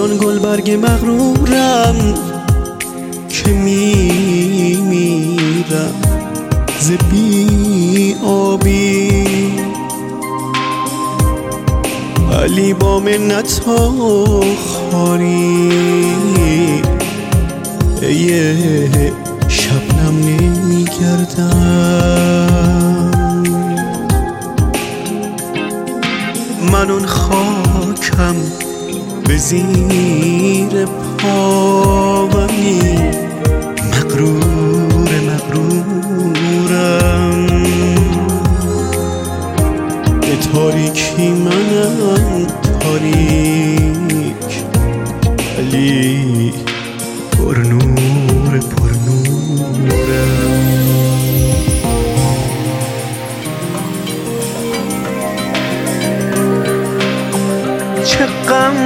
آن گلبرگ مغرورم که میمیرم ز بی آبی، ولی با منت و خواری یه شبنم نمیگردم. من اون خاکم به زیر پاومی، مغرورم به تاریکی منم تاریک، ولی پرنورم. چه غم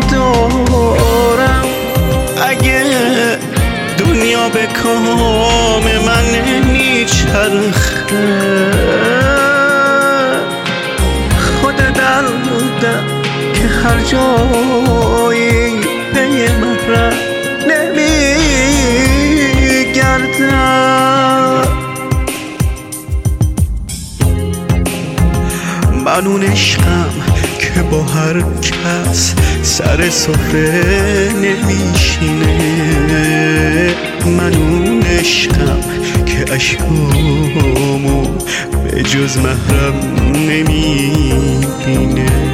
دارم اگه دنیا به کام من نمیچرخه، خود دردم که هر جایی پی محرم نمیگردم. من اون عشقم که با هر کس سر سفره نمیشینه، من اون عشقم که اشکامو به جز محرم نمیبینه.